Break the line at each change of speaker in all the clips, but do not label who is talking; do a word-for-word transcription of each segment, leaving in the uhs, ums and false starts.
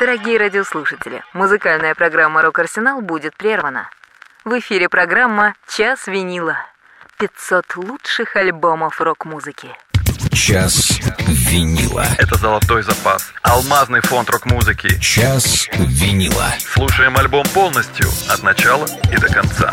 Дорогие радиослушатели, музыкальная программа «Рок-Арсенал» будет прервана. В эфире программа «Час винила». пятьсот лучших альбомов рок-музыки.
Час винила.
Это золотой запас. Алмазный фонд рок-музыки.
Час винила.
Слушаем альбом полностью, от начала и до конца.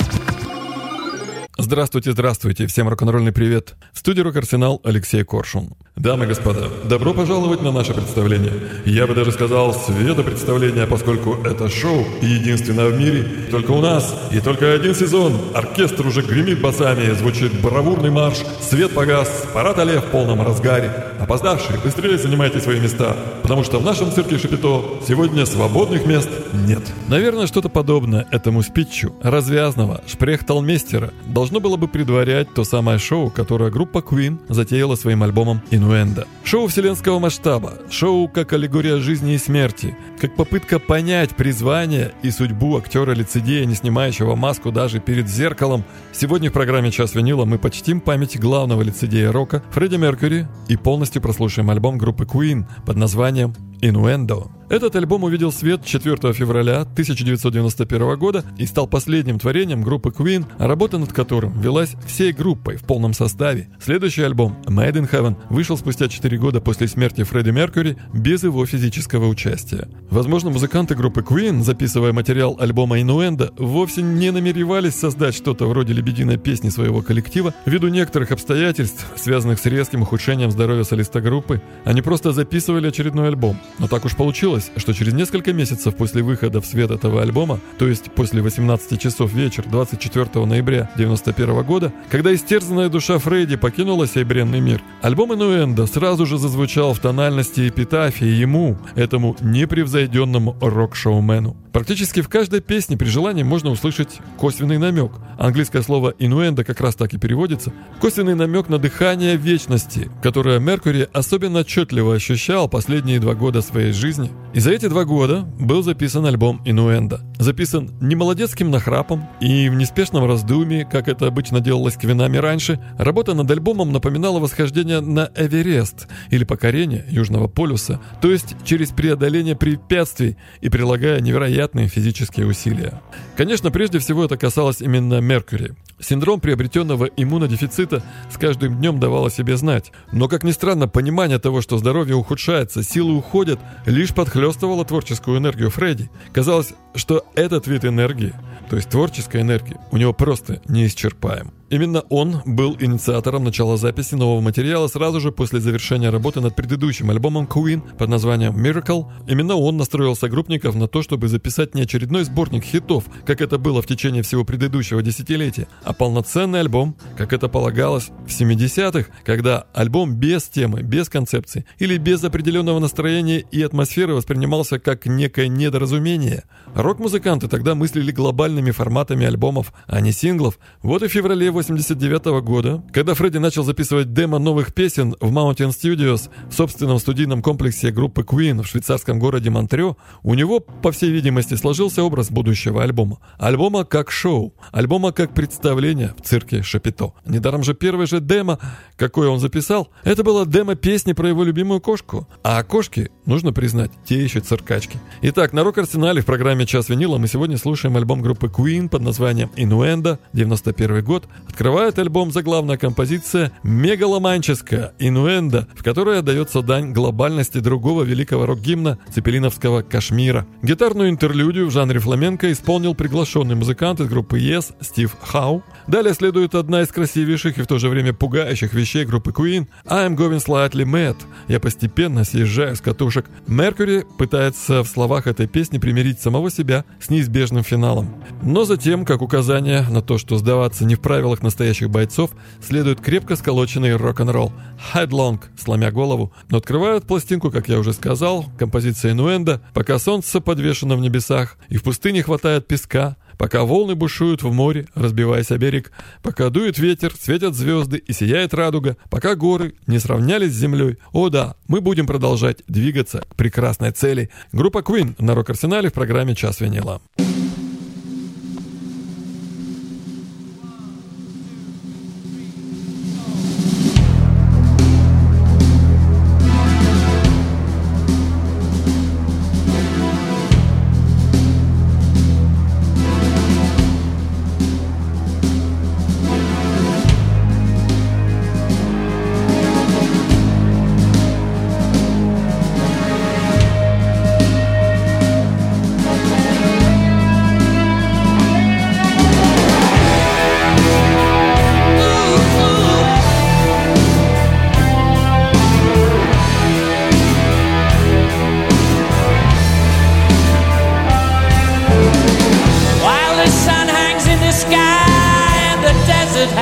Здравствуйте, здравствуйте, всем рок-н-ролльный привет. В студии «Рок-Арсенал» Алексей Коршун. Дамы и господа, добро пожаловать на наше представление. Я бы даже сказал светопредставление, поскольку это шоу единственное в мире. Только у нас и только один сезон. Оркестр уже гремит басами, звучит бравурный марш. Свет погас, парад аллея в полном разгаре. Опоздавшие, быстрее занимайте свои места, потому что в нашем цирке Шапито сегодня свободных мест нет. Наверное, что-то подобное этому спичу развязного шпрехталмейстера должно было бы предварять то самое шоу, которое группа Queen затеяла своим альбомом «Инуэндо». Шоу вселенского масштаба, шоу как аллегория жизни и смерти, как попытка понять призвание и судьбу актера-лицедея, не снимающего маску даже перед зеркалом. Сегодня в программе «Час винила» мы почтим память главного лицедея рока Фредди Меркьюри и полностью прослушаем альбом группы Queen под названием «Инуэндо». Этот альбом увидел свет четвёртого февраля тысяча девятьсот девяносто первого года и стал последним творением группы Queen, работа над которым велась всей группой в полном составе. Следующий альбом «Made in Heaven» вышел спустя четыре года после смерти Фредди Меркьюри без его физического участия. Возможно, музыканты группы Queen, записывая материал альбома «Инуэндо», вовсе не намеревались создать что-то вроде лебединой песни своего коллектива. Ввиду некоторых обстоятельств, связанных с резким ухудшением здоровья солиста группы, они просто записывали очередной альбом. Но так уж получилось, что через несколько месяцев после выхода в свет этого альбома, то есть после восемнадцати часов вечер двадцать четвёртого ноября девяносто первого года, когда истерзанная душа Фредди покинула сей бренный мир, альбом «Инуэндо» сразу же зазвучал в тональности эпитафии ему, этому непревзойденному рок-шоумену. Практически в каждой песне при желании можно услышать косвенный намек. Английское слово «инуэндо» как раз так и переводится. Косвенный намек на дыхание вечности, которое Меркьюри особенно отчетливо ощущал последние два года своей жизни. И за эти два года был записан альбом «Инуэндо». Записан не молодецким нахрапом и в неспешном раздумье, как это обычно делалось Квинами раньше. Работа над альбомом напоминала восхождение на Эверест или покорение Южного полюса, то есть через преодоление препятствий и прилагая невероятные физические усилия. Конечно, прежде всего это касалось именно Меркьюри. Синдром приобретенного иммунодефицита с каждым днем давал о себе знать. Но, как ни странно, понимание того, что здоровье ухудшается, силы уходят, лишь подхлестывало творческую энергию Фредди. Казалось, что этот вид энергии, то есть творческой энергии, у него просто неисчерпаем. Именно он был инициатором начала записи нового материала сразу же после завершения работы над предыдущим альбомом Queen под названием Miracle. Именно он настроил согруппников на то, чтобы записать не очередной сборник хитов, как это было в течение всего предыдущего десятилетия, а полноценный альбом, как это полагалось в семидесятых, когда альбом без темы, без концепции или без определенного настроения и атмосферы воспринимался как некое недоразумение. Рок-музыканты тогда мыслили глобальными форматами альбомов, а не синглов. Вот и в феврале восемьдесят девятого года, когда Фредди начал записывать демо новых песен в Mountain Studios в собственном студийном комплексе группы Queen в швейцарском городе Монтрео, у него, по всей видимости, сложился образ будущего альбома. Альбома как шоу, альбома как представление в цирке Шапито. Недаром же первое же демо, какое он записал, это было демо песни про его любимую кошку. А кошки, нужно признать, те еще циркачки. Итак, на Рок-Арсенале в программе «Час винила» мы сегодня слушаем альбом группы Queen под названием «Инуэндо», девяносто первый год. Открывает альбом заглавная композиция мегаломанческая «Инуэндо», в которой отдается дань глобальности другого великого рок-гимна цепелиновского «Кашмира». Гитарную интерлюдию в жанре фламенко исполнил приглашенный музыкант из группы Yes Стив Хау. Далее следует одна из красивейших и в то же время пугающих вещей группы Queen «I'm going slightly mad». Я постепенно съезжаю с катушек. Меркьюри пытается в словах этой песни примирить самого себя с неизбежным финалом. Но затем, как указание на то, что сдаваться не в правилах настоящих бойцов, следует крепко сколоченный рок-н-ролл «Headlong», сломя голову. Но открывают пластинку, как я уже сказал, композиция «Инуэндо», пока солнце подвешено в небесах и в пустыне хватает песка, пока волны бушуют в море, разбиваясь о берег, пока дует ветер, светят звезды и сияет радуга, пока горы не сравнялись с землей. О да, мы будем продолжать двигаться к прекрасной цели. Группа Queen на Рок-Арсенале в программе «Час винила».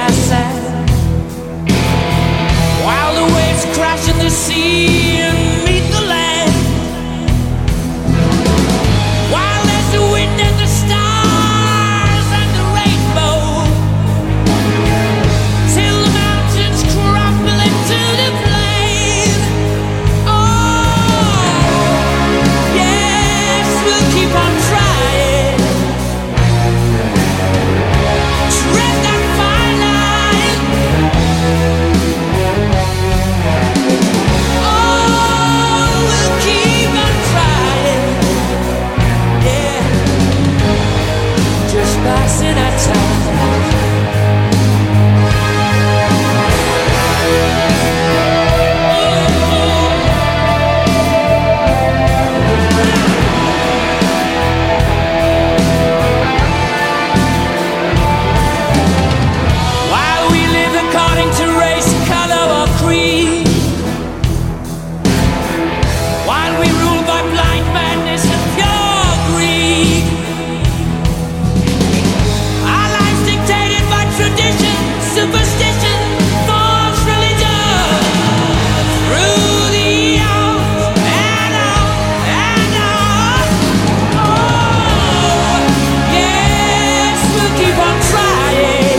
I sat, while the waves crash in the sea and meet the land, while there's the wind and the stars and the rainbow, till the mountains crumble into the plain. Oh, yes, we'll keep on trying. Tread that fine line. Oh, we'll keep on trying. Yeah, just passing our time. While we live according to race, color, or creed, while we rule by blind madness and pure greed, our lives dictated by tradition, superstition, false religion, through the hours and on and on. Oh, yes, we'll keep on trying.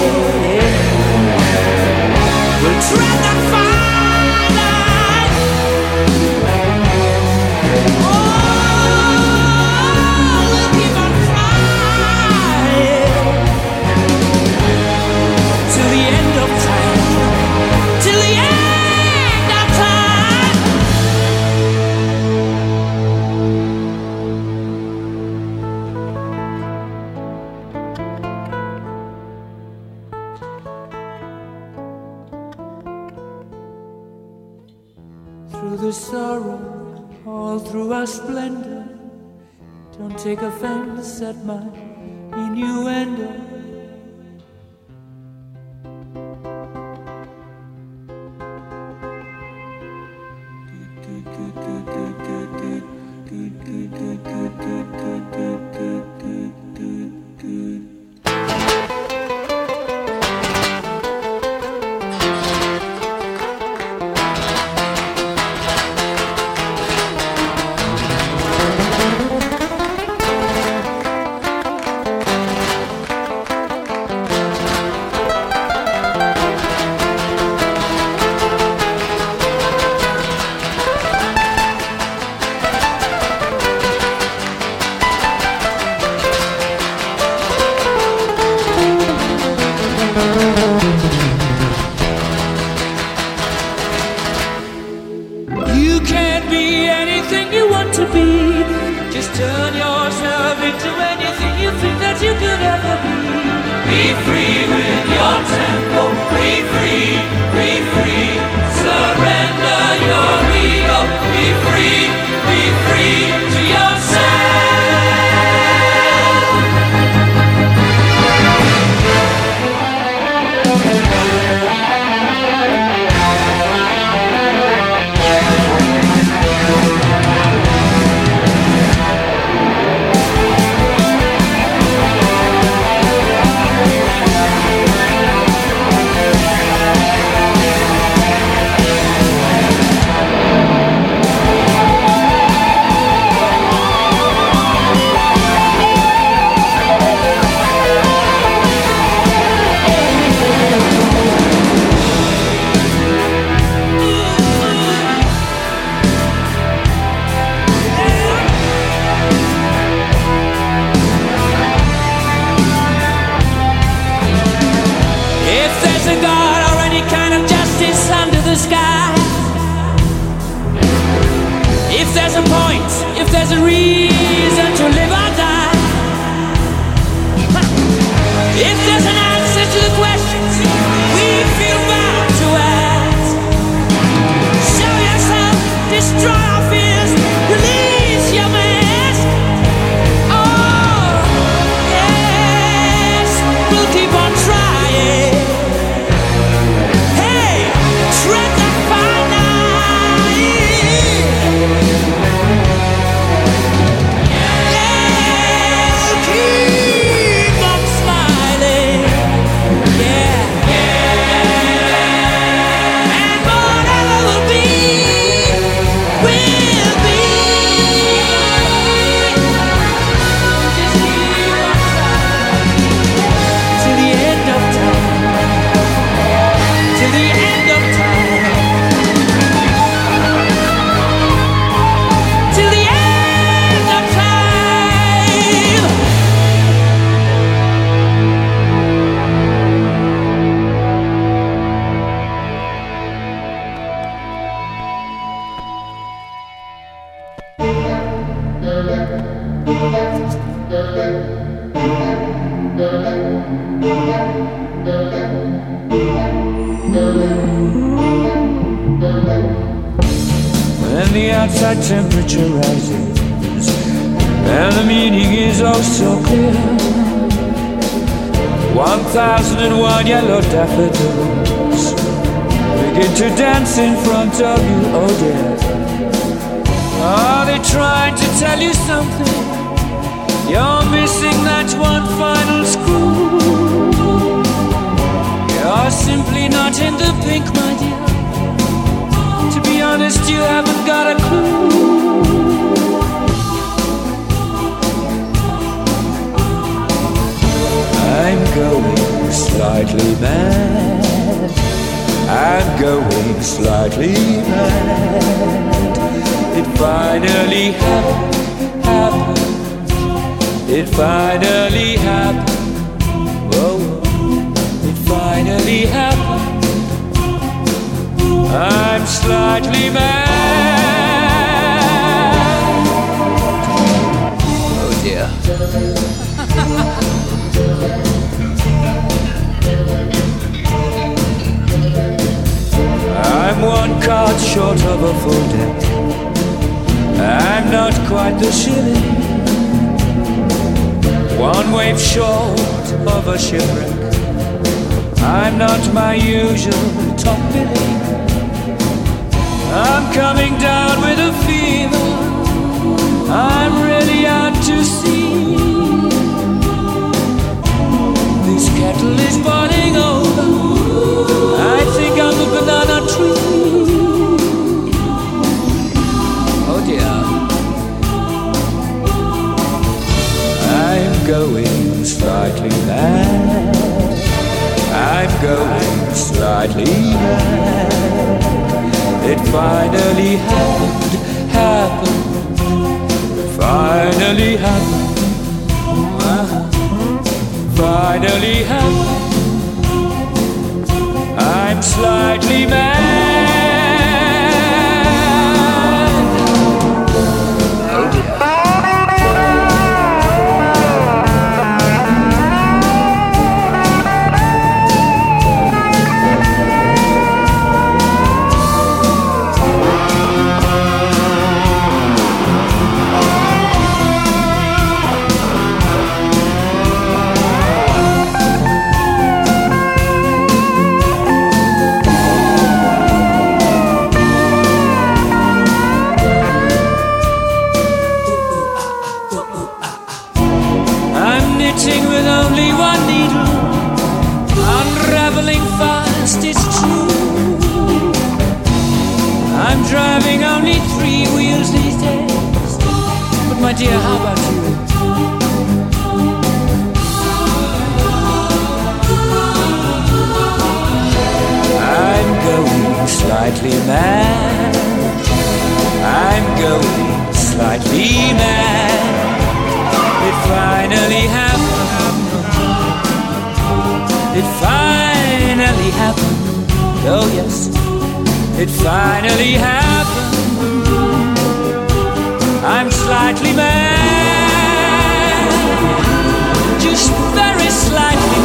We'll tread that fine line. Oh, we'll keep on trying till the end of time, till the end of time. Through the sorrow, all through our splendor, don't take offense at my innuendo. You can't be anything you want to be. Just turn yourself into anything you think that you could ever be. Be free with your tempo. Be free, be free. Surrender your ego. Be free, be free to yourself. If there's a point, if there's a reason to live or die, if there's an answer to the questions we feel bound to ask, show yourself, destroy our fears, release your mask. Oh, yes, we'll keep on trying. Hey, tread that fine line. Yeah. till the end of time. Till the end of time. When the outside temperature rises and the meaning is oh so clear, one thousand and one yellow daffodils begin to dance in front of you, oh dear. Are they trying to tell you something? You're missing that one final screw. You're simply not in the pink, my dear. To be honest, you haven't got a clue. I'm going slightly mad. I'm going slightly mad. It finally happened, happened. It finally happened. Whoa, it finally happened. I'm slightly mad. Oh dear. I'm one card short of a full deck. I'm not quite the shilling. One wave short of a shipwreck. I'm not my usual top billing. I'm coming down with a fever. I'm really out to sea. This kettle is boiling over. I think I'm a banana tree. Oh dear. I'm going slightly mad. I'm going slightly mad. It finally happened, happened, finally happened, uh-huh. Finally happened. I'm slightly mad. Oh dear. With only one needle, unraveling fast, it's true. I'm driving only three wheels these days. But my dear, how about you? I'm going slightly mad. I'm going slightly mad. It finally happened. It finally happened. Oh yes, it finally happened. I'm slightly mad. Just very slightly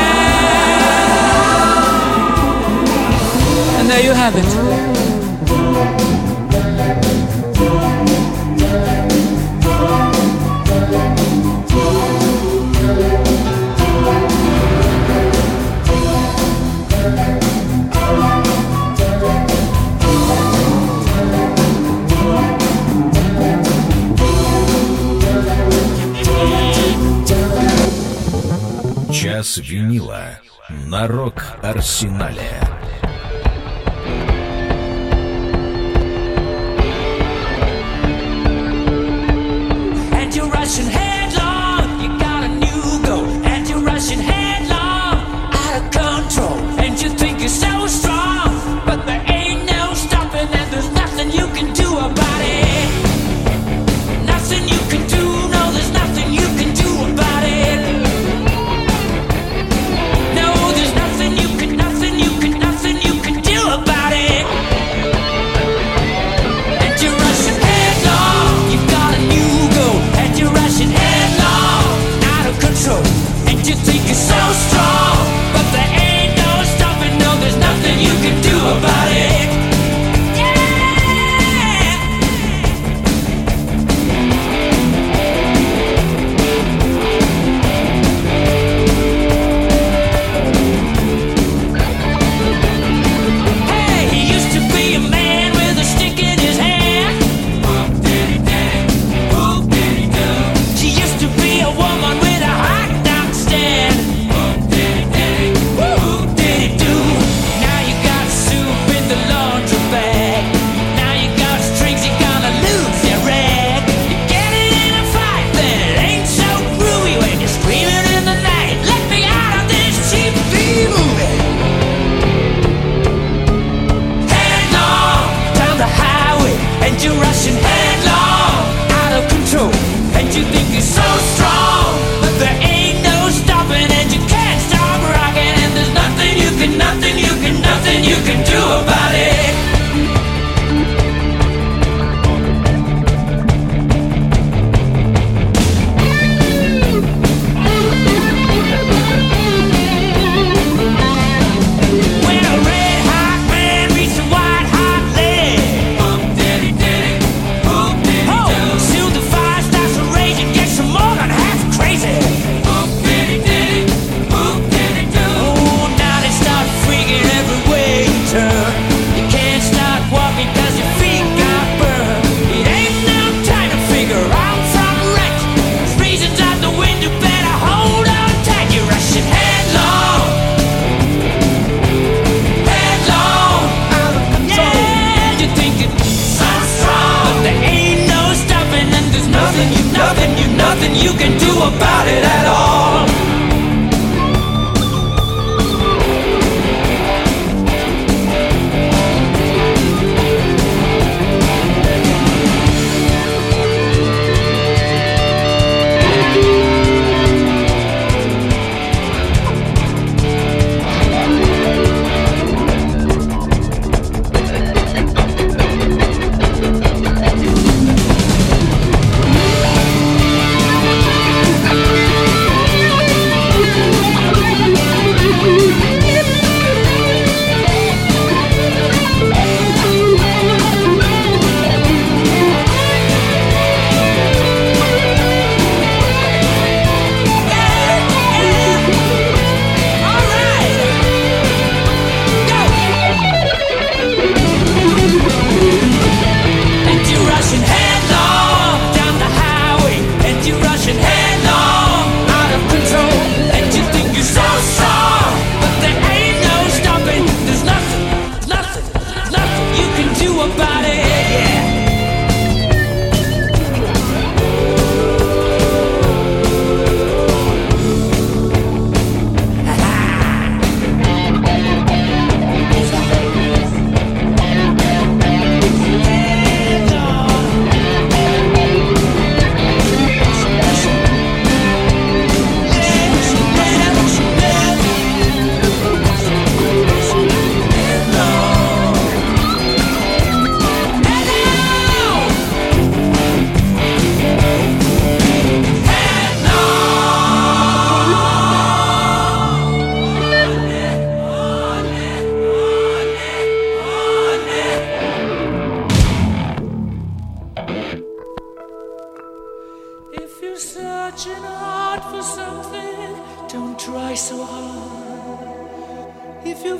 mad. And there you have it.
Час винила на Рок-Арсенале.
And you're rushing headlong, you got a new goal. And you're rushing headlong, out of control. And you think you're so strong.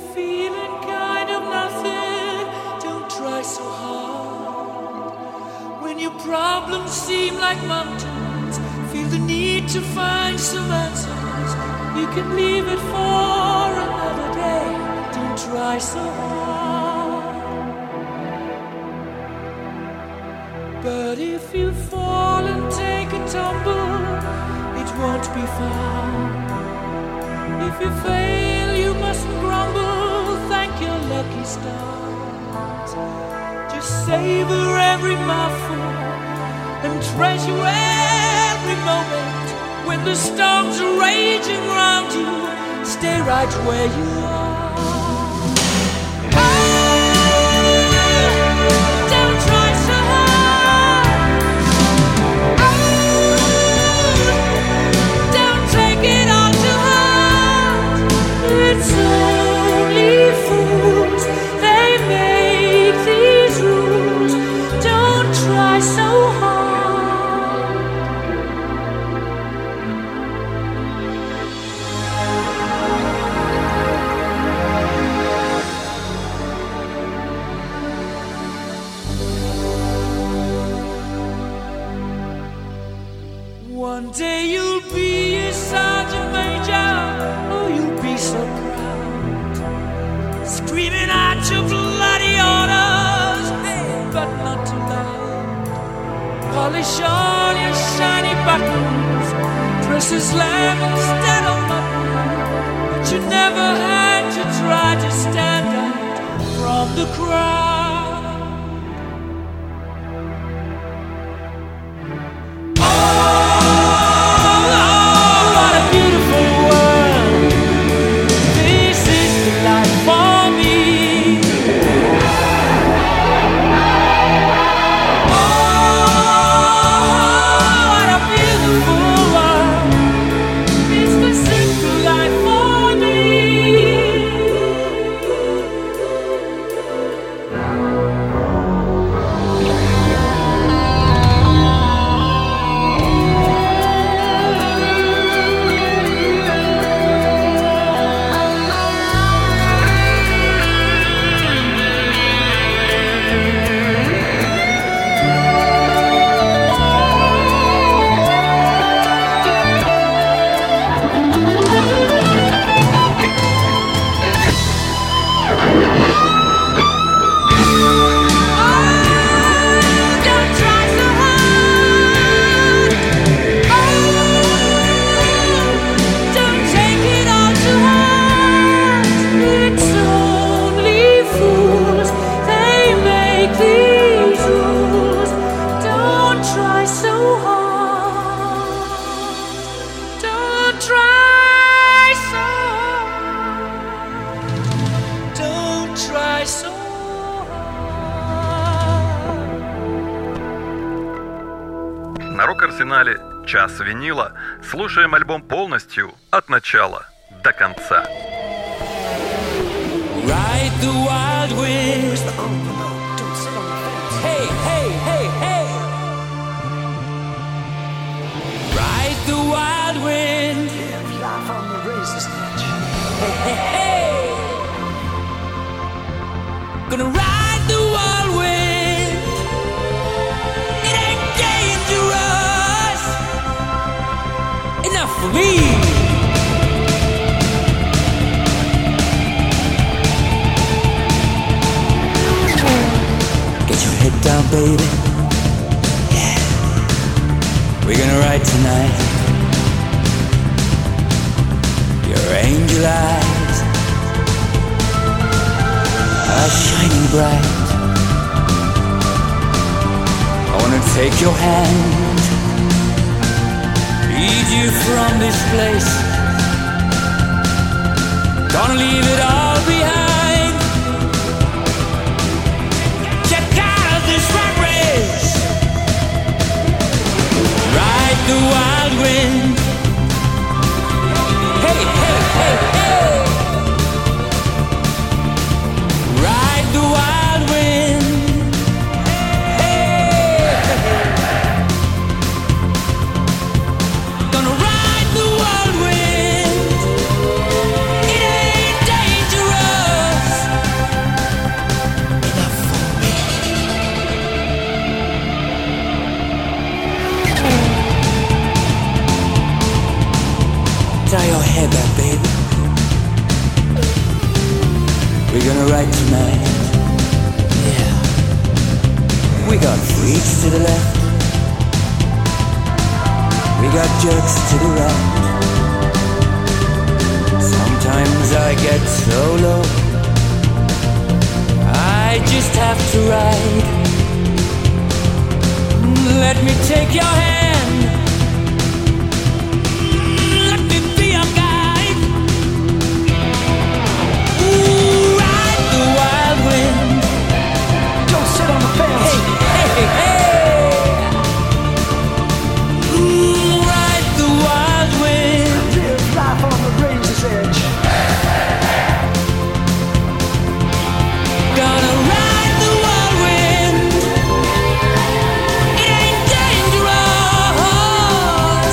feeling kind of nothing, don't try so hard. When your problems seem like mountains, feel the need to find some answers. You can leave it for another day, don't try so hard. But if you fall and take a tumble, it won't be far. If you fail, you mustn't grumble, thank your lucky stars. Just savor every mouthful and treasure every moment. When the storms are raging round you, stay right where you are. Oh, don't try so hard. Oh, don't take it all too hard. It's only fools, they make these rules. Don't try so hard. One day you'll be a sergeant major, oh, you'll be so proud, screaming out your bloody orders, hey, but not too loud. Polish all your shiny buttons, dress as lamb instead of mutton, but you never had to try to stand out from the crowd.
На рок-арсенале «Час винила» слушаем альбом полностью от начала до конца.
Ride the wild wind. Hey, hey, hey, hey. Ride the wild wind. Live life on the razor's edge. Hey, hey, hey. Gonna ride the wild wind. It ain't dangerous enough for me. Head down, baby. Yeah. We're gonna ride tonight. Your angel eyes are shining bright. I wanna take your hand, lead you from this place. Gonna leave it all behind. This rat race, ride the wild wind. Hey, hey, hey, hey. Ride the wild wind. Hey, gonna ride the wild wind. It ain't dangerous we're gonna ride tonight. Yeah. We got freaks to the left, we got jerks to the right. Sometimes I get so low, I just have to ride. Let me take your hand, let me be your guide. Ooh, ride the wild wind, don't sit on the fence. Hey, hey, hey, hey. Ooh, ride the wild wind, live life on the razor's edge. Gonna ride the wild wind, it ain't dangerous.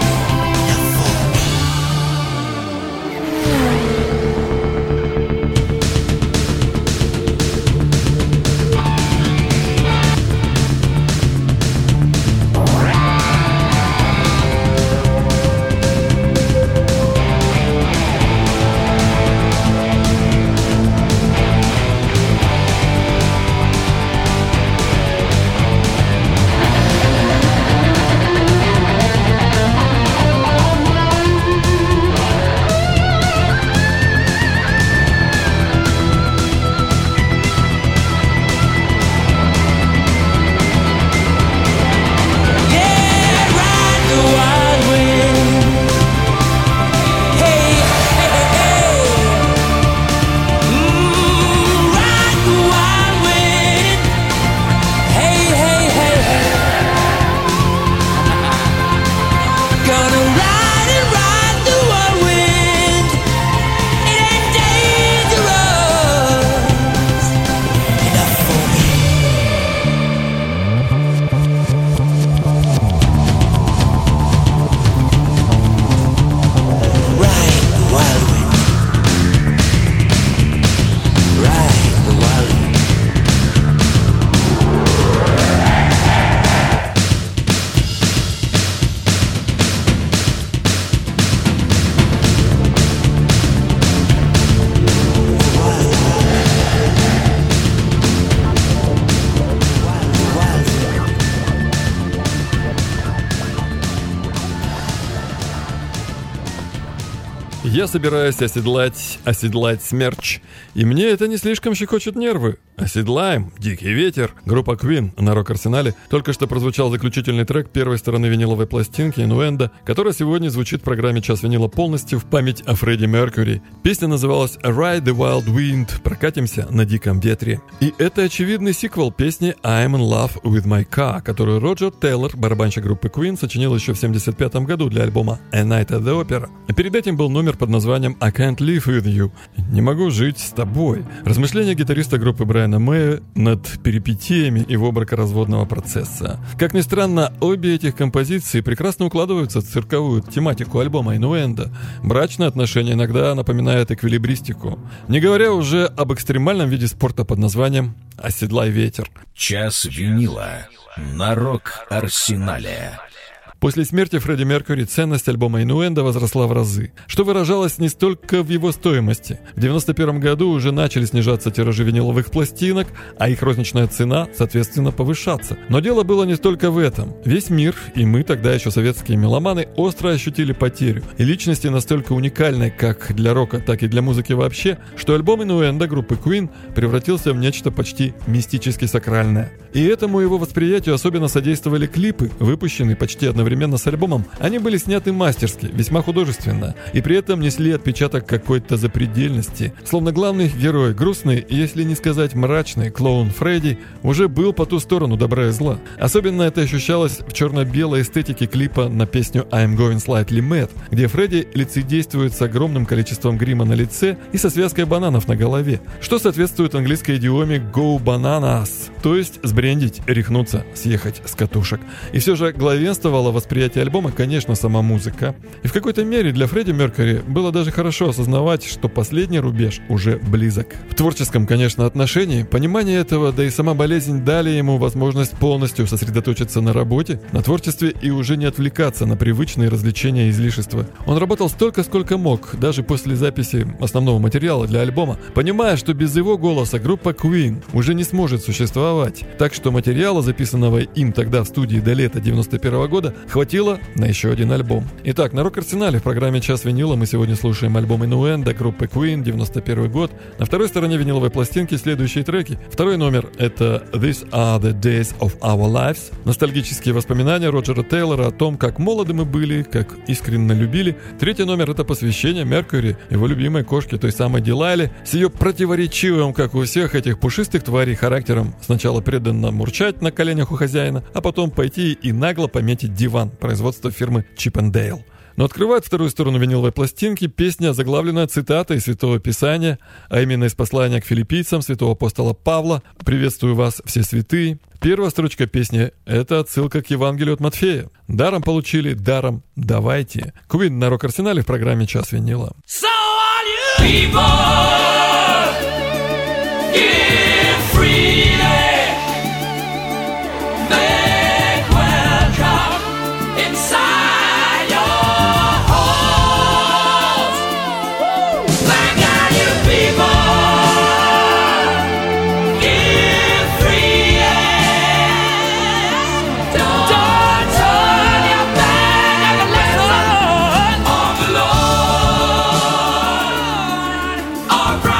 Я собираюсь оседлать, оседлать смерч, и мне это не слишком щекочет нервы. Оседлаем «Дикий ветер». Группа Queen на рок-арсенале. Только что прозвучал заключительный трек первой стороны виниловой пластинки «Innuendo», которая сегодня звучит в программе «Час винила» полностью в память о Фредди Меркьюри. Песня называлась «Ride the Wild Wind» — «Прокатимся на диком ветре». И это очевидный сиквел песни «I'm in love with my car», которую Роджер Тейлор, барабанщик группы Queen, сочинил еще в семьдесят пятом году для альбома «A Night at the Opera». А перед этим был номер под названием «I can't live with you» — «Не могу жить с тобой». Размышления гитариста группы Брайана Мэя над перипетиями его бракоразводного процесса. Как ни странно, обе этих композиции прекрасно укладываются в цирковую тематику альбома «Innuendo». Брачные отношения иногда напоминают эквилибристику. Не говоря уже об экстремальном виде спорта под названием «Оседлай ветер».
Час винила на рок-арсенале.
После смерти Фредди Меркьюри ценность альбома «Innuendo» возросла в разы, что выражалось не столько в его стоимости. В девяносто первом году уже начали снижаться тиражи виниловых пластинок, а их розничная цена, соответственно, повышаться. Но дело было не столько в этом. Весь мир, и мы тогда еще советские меломаны, остро ощутили потерю. И личности настолько уникальной как для рока, так и для музыки вообще, что альбом «Innuendo» группы Queen превратился в нечто почти мистически сакральное. И этому его восприятию особенно содействовали клипы, выпущенные почти одновременно с альбомом. Они были сняты мастерски, весьма художественно, и при этом несли отпечаток какой-то запредельности. Словно главный герой, грустный, если не сказать мрачный, клоун Фредди, уже был по ту сторону добра и зла. Особенно это ощущалось в черно-белой эстетике клипа на песню «I'm Going Slightly Mad», где Фредди лицедействует с огромным количеством грима на лице и со связкой бананов на голове, что соответствует английской идиоме «go bananas», то есть сбрендить, рехнуться, съехать с катушек. И все же главенствовало в восприятие альбома, конечно, сама музыка. И в какой-то мере для Фредди Меркьюри было даже хорошо осознавать, что последний рубеж уже близок. В творческом, конечно, отношении понимание этого, да и сама болезнь дали ему возможность полностью сосредоточиться на работе, на творчестве и уже не отвлекаться на привычные развлечения и излишества. Он работал столько, сколько мог, даже после записи основного материала для альбома, понимая, что без его голоса группа Queen уже не сможет существовать. Так что материала, записанного им тогда в студии до лета девяносто первого года, хватило на еще один альбом. Итак, на Рок-Арсенале в программе «Час винила» мы сегодня слушаем альбом «Инуэндо» группы Queen, девяносто первый год. На второй стороне виниловой пластинки следующие треки. Второй номер — это «These are the days of our lives». Ностальгические воспоминания Роджера Тейлора о том, как молоды мы были, как искренне любили. Третий номер — это посвящение Меркьюри, его любимой кошке, той самой Дилайле, с ее противоречивым, как у всех этих пушистых тварей, характером. Сначала преданно мурчать на коленях у хозяина, а потом пойти и нагло пометить диван производства фирмы Чип энд Дейл. Но открывает вторую сторону виниловой пластинки песня, заглавленная цитатой из Святого Писания, а именно из послания к филиппийцам святого апостола Павла: «Приветствую вас, все святые». Первая строчка песни — это отсылка к Евангелию от Матфея. «Даром получили, даром давайте». Queen на Рок-Арсенале в программе «Час винила».
So all you people, give freely, make welcome inside your halls. Thank God you people, give freely. Don't, don't turn your back and listen on the Lord. Our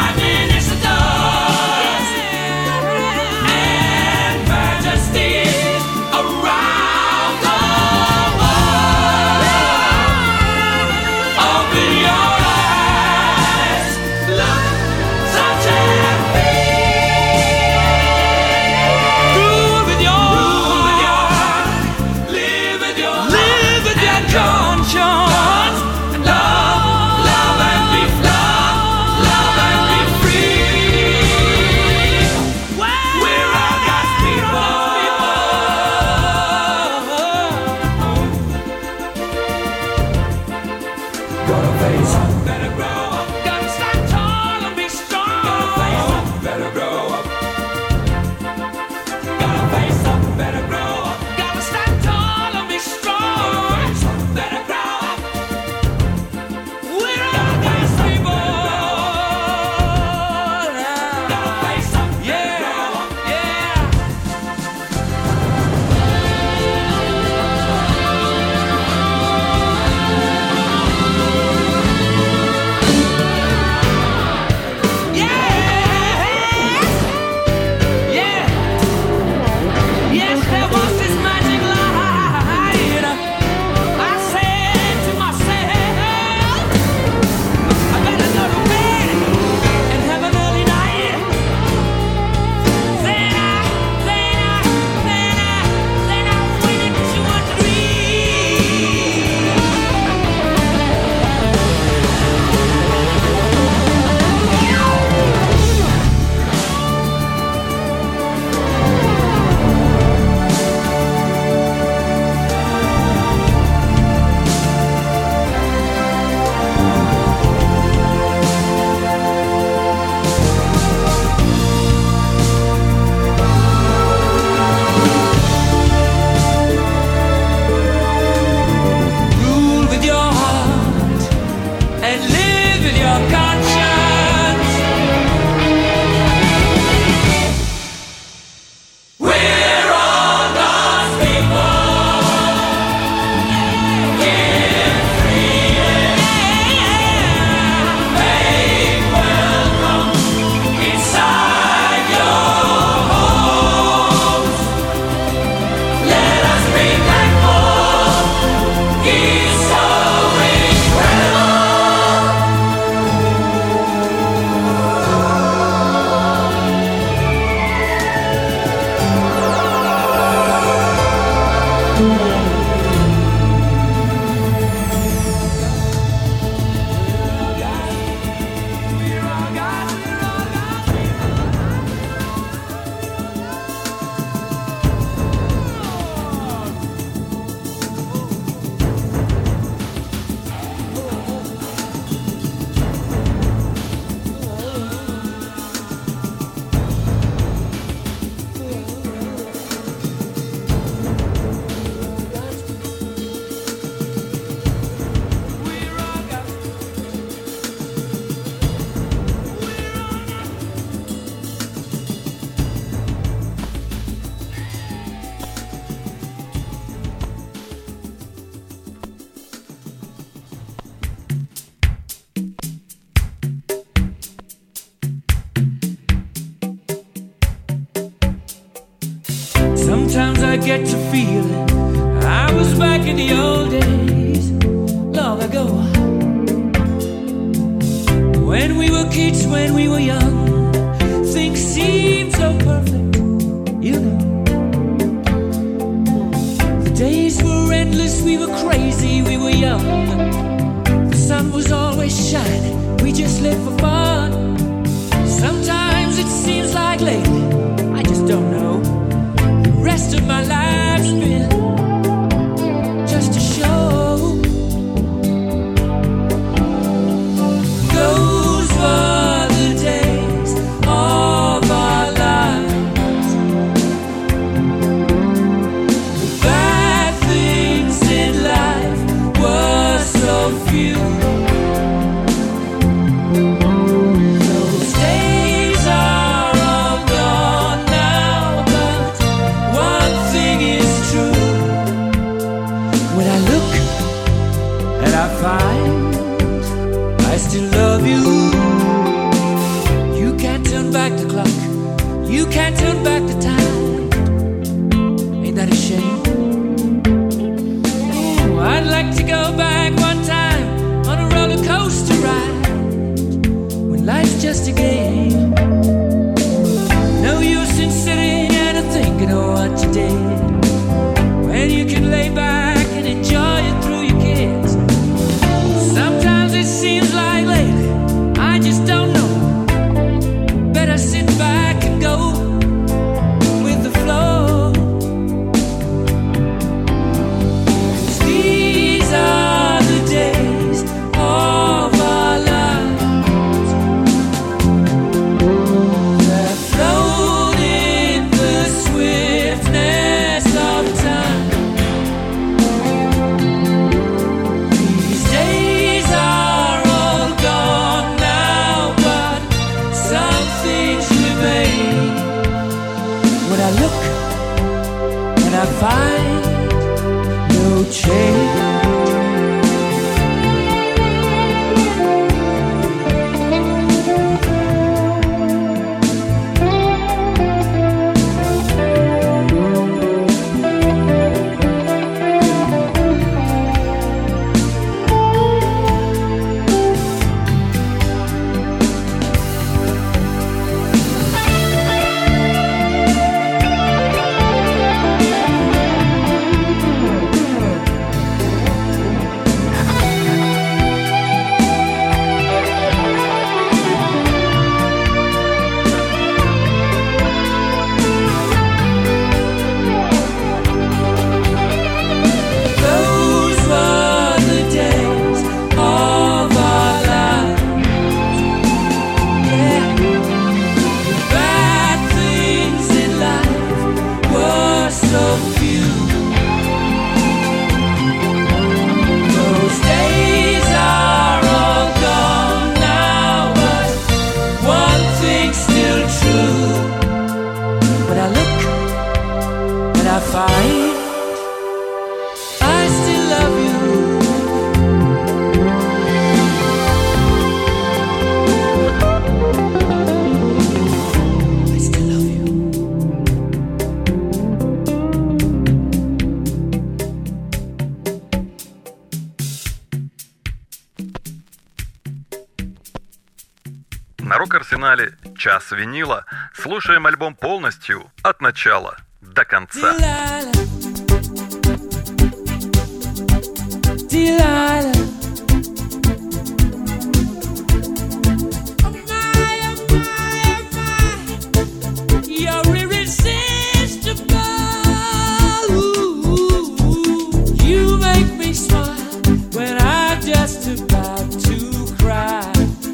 Sometimes I get to feeling I was back in the old days, long ago, when we were kids, when we were young. Things seemed so perfect, you know. The days were endless, we were crazy, we were young. The sun was always shining, we just lived for fun. Sometimes it seems like lately, I just don't know, the rest of my life's been just a show. Those were the days of our lives. The bad things in life were so few. Those days are all gone now, but one thing is true. When I look and I find I still love you, you can't turn back the clock, you can't turn back the time. Ain't that a shame? Ooh, I'd like to go back one time on a roller coaster ride, when life's just a game. No use in sitting and thinking of what you did, when you can lay back and enjoy it through your kids. Sometimes it seems like lately, I just don't know, better sit back and go with the flow. 'Cause these are the days of our lives that float in the swiftness of time. These days are all gone now, but some things remain. When I look and I find no change. Those were the days of our lives. Yeah. The bad things in life were so few. Those days are all gone now, but one thing's still true. When I look and I find I still love you. I still love you.
На рок-арсенале «Час винила» слушаем альбом полностью, от начала до конца.
Delilah, Delilah. Oh my, oh my, oh my. You're irresistible. Ooh, you make me smile when I'm just about to cry.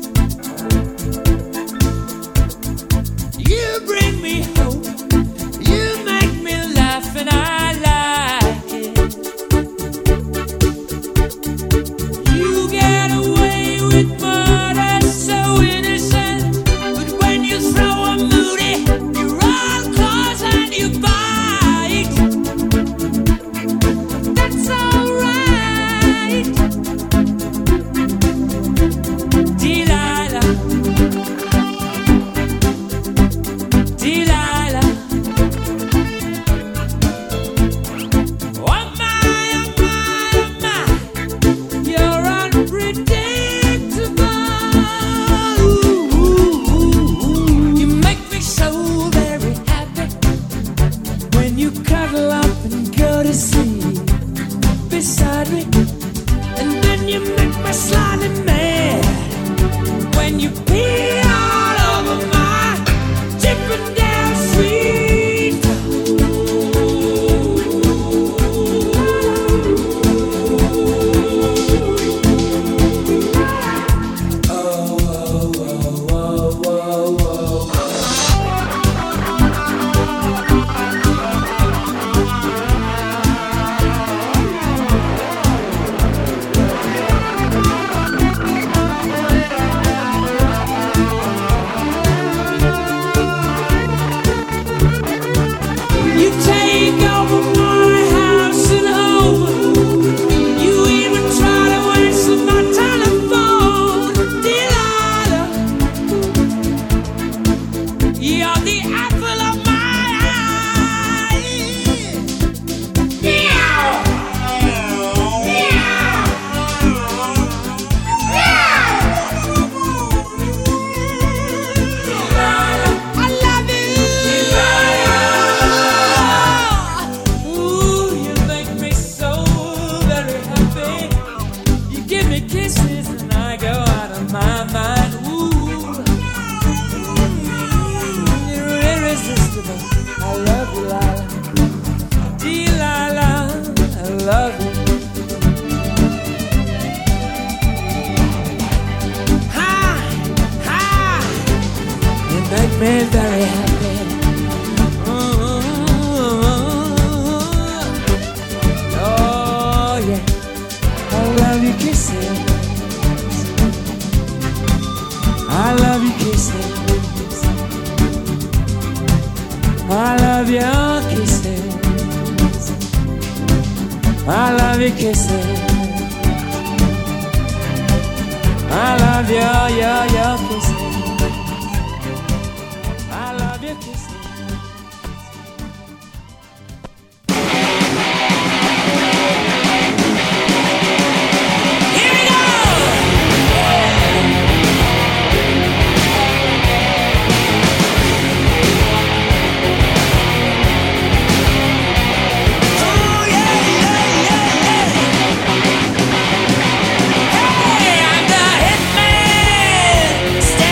You bring me hope. You make me laugh and I like it. impossible. I love you, Lila. Delilah, I love you. Ha, ha. You make me very happy. Mm-hmm. Oh yeah, I love you kissing. I love you kissing. I love your kisses. I love your kisses. I love your, your, your kisses. I love your kisses.
Stand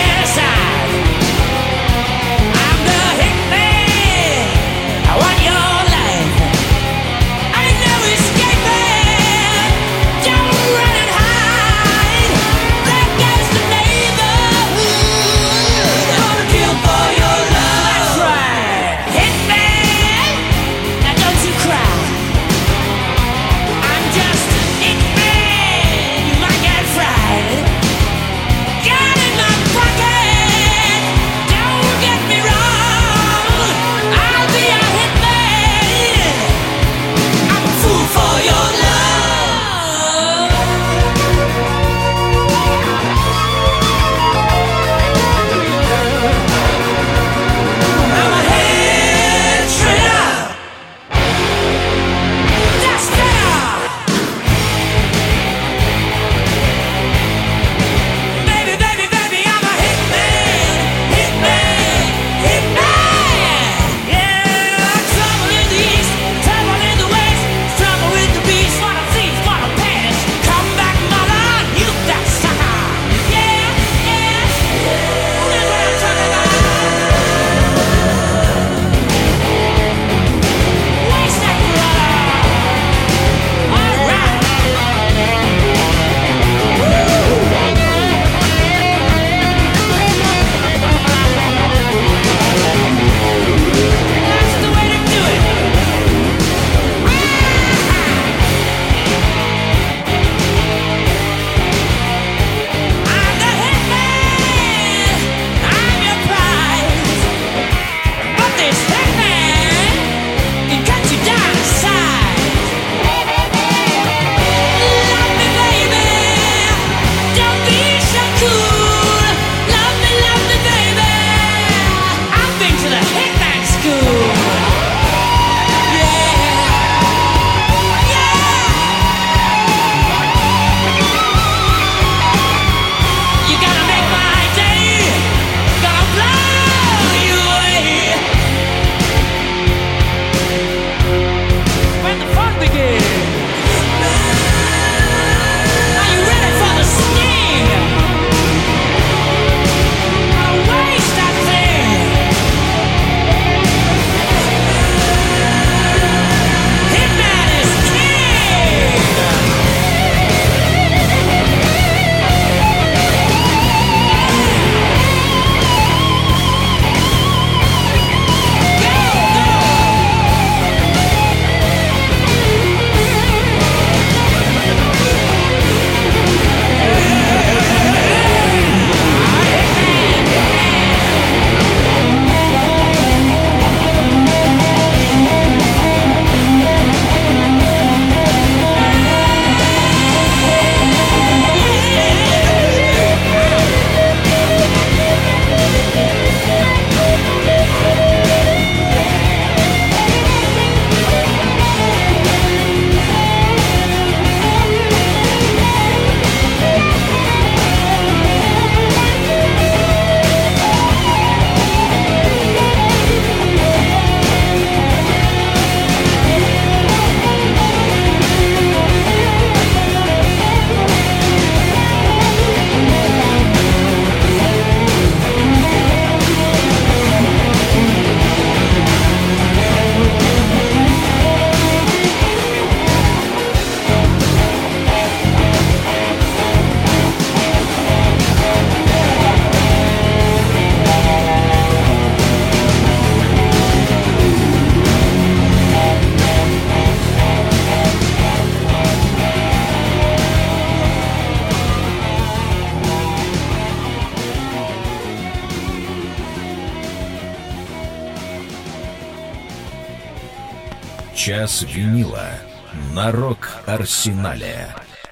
Час винила на Рок-Арсенале.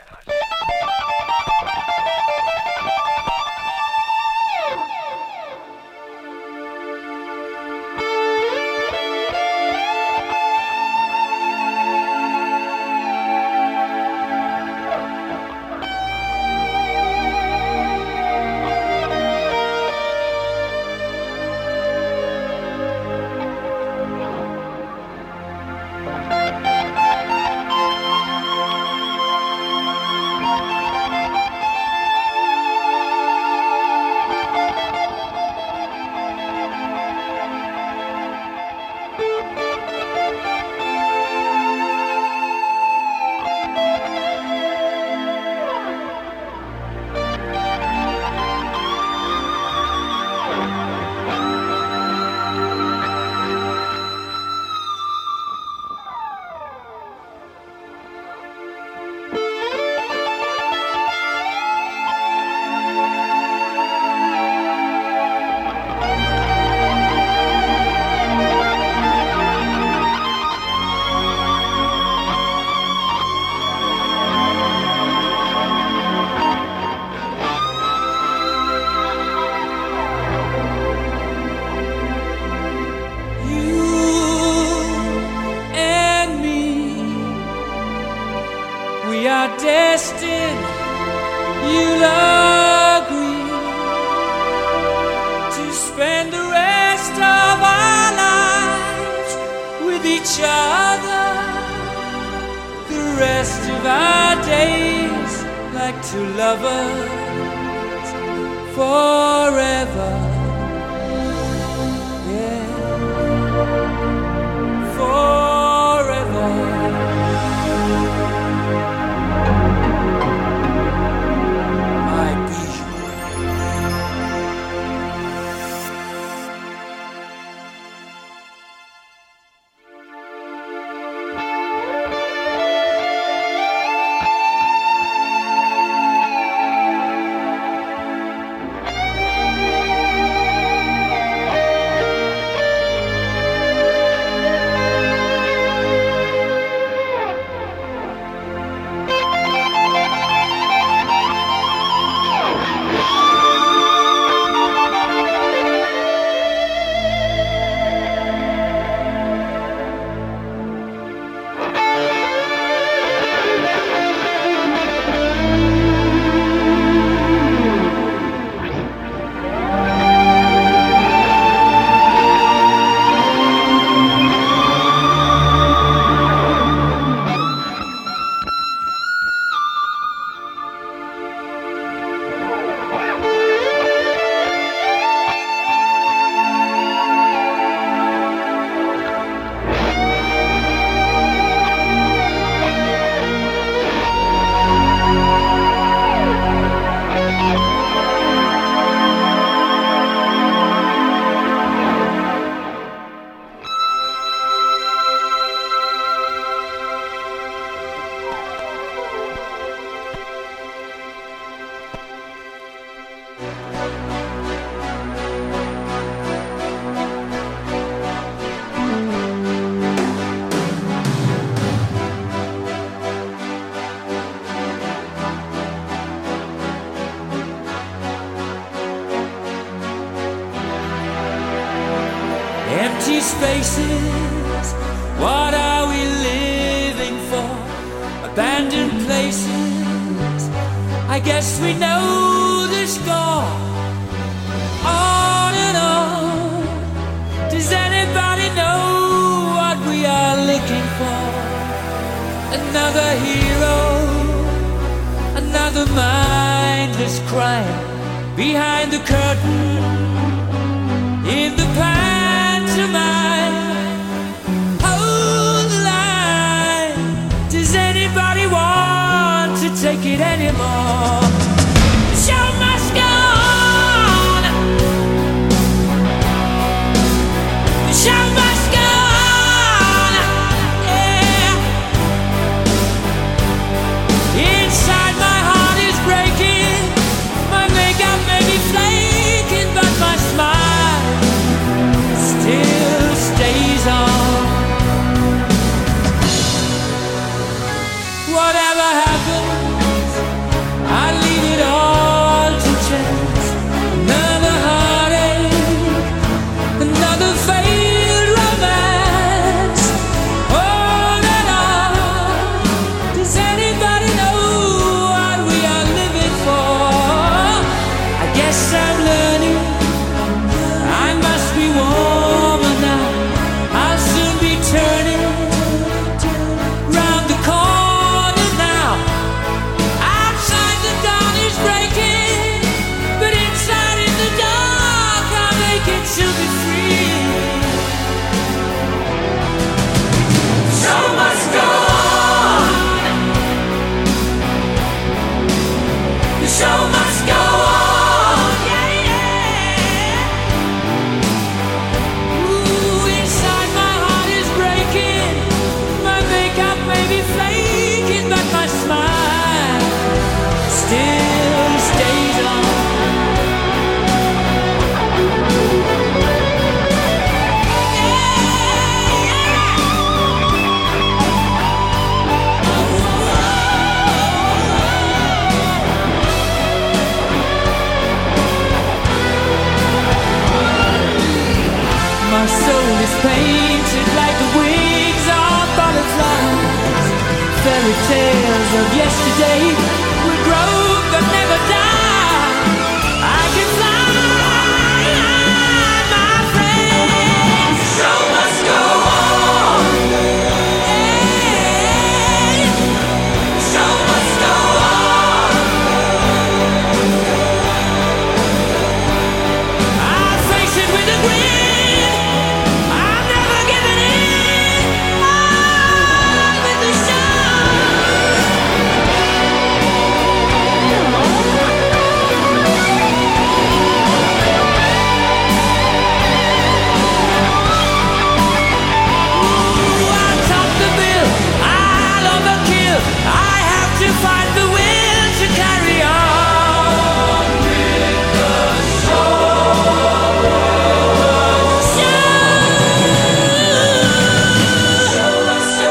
Destined, you'll agree, to spend the rest of our lives with each other, the rest of our days like two lovers forever. Yeah, forever. Empty spaces, what are we living for? Abandoned places, I guess we know the score. On and on, does anybody know what we are looking for? Another hero, another mindless crime, behind the curtain, in the pantomime. Hold the line, does anybody want to take it anymore? The show must go on, the show must go on, yeah. Inside my heart is breaking, my makeup may be flaking, but my smile soul is painted like the wings of butterflies. Fairy tales of yesterday will grow but never die. I can fly, my friend. Show must go on. Hey, show must go on. I face it with a grin. I'm never giving in. On with the show. Find the will to carry on with the show. Show must go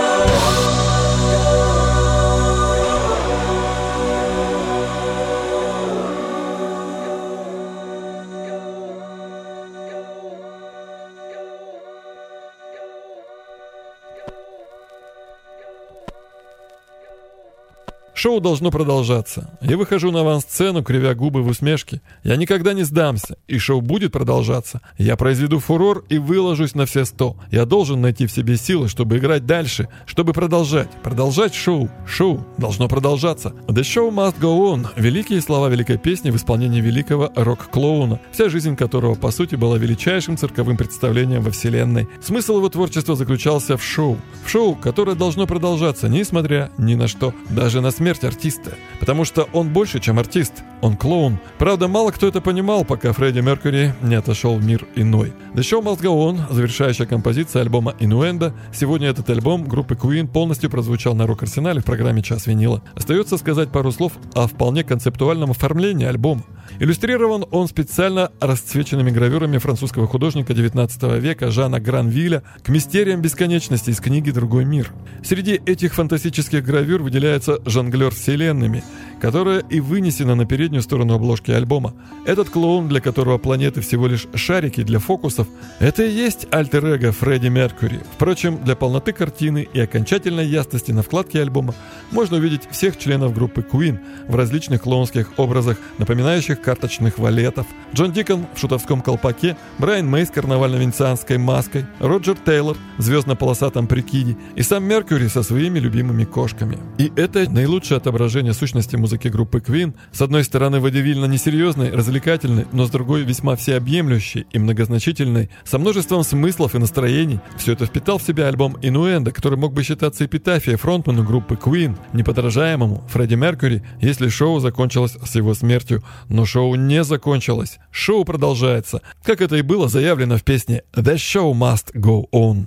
Шоу должно продолжаться. Я выхожу на авансцену, кривя губы в усмешке. Я никогда не сдамся, и шоу будет продолжаться. Я произведу фурор и выложусь на все сто. Я должен найти в себе силы, чтобы играть дальше, чтобы продолжать. Продолжать шоу. Шоу должно продолжаться. The show must go on. Великие слова великой песни в исполнении великого рок-клоуна, вся жизнь которого, по сути, была величайшим цирковым представлением во вселенной. Смысл его творчества заключался в шоу. В шоу, которое должно продолжаться, несмотря ни на что, даже на смерть артиста. Потому что он больше, чем артист. Он клоун. Правда, мало кто это понимал, пока Фредди Меркьюри не отошел в мир иной. The Show Must Go On, завершающая композиция альбома Innuendo. Сегодня этот альбом группы Queen полностью прозвучал на Рок-Арсенале в программе «Час винила». Остается сказать пару слов о вполне концептуальном оформлении альбома. Иллюстрирован он специально расцвеченными гравюрами французского художника девятнадцатого века Жана Гранвилля к мистериям бесконечности из книги «Другой мир». Среди этих фантастических гравюр выделяется жонглер вселенными, которая и вынесена на переднюю сторону обложки альбома. Этот клоун, для которого планеты всего лишь шарики для фокусов, это и есть альтер-эго Фредди Меркьюри. Впрочем, для полноты картины и окончательной ясности на вкладке альбома можно увидеть всех членов группы Queen в различных клоунских образах, напоминающих карточных валетов. Джон Дикон в шутовском колпаке, Брайан Мэй с карнавально-венецианской маской, Роджер Тейлор в звездно-полосатом прикиде и сам Меркьюри со своими любимыми кошками. И это наилучшее отображение сущности музыки группы Queen, с одной стороны водевильно несерьезной, развлекательной, но с другой весьма всеобъемлющей и многозначительной, со множеством смыслов и настроений. Все это впитал в себя альбом Innuendo, который мог бы считаться эпитафией фронтману группы Queen, неподражаемому Фредди Меркьюри, если шоу закончилось с его смертью. Но шоу не закончилось. Шоу продолжается, как это и было заявлено в песне «The Show Must Go On».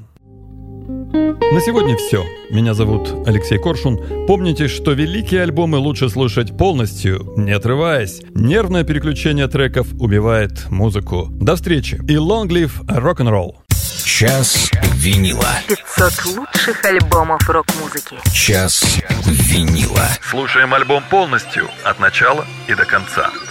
На сегодня все. Меня зовут Алексей Коршун. Помните, что великие альбомы лучше слушать полностью, не отрываясь. Нервное переключение треков убивает музыку. До встречи и long live рок-н-ролл.
Час винила.
пятьсот лучших альбомов рок-музыки.
Час винила.
Слушаем альбом полностью, от начала и до конца.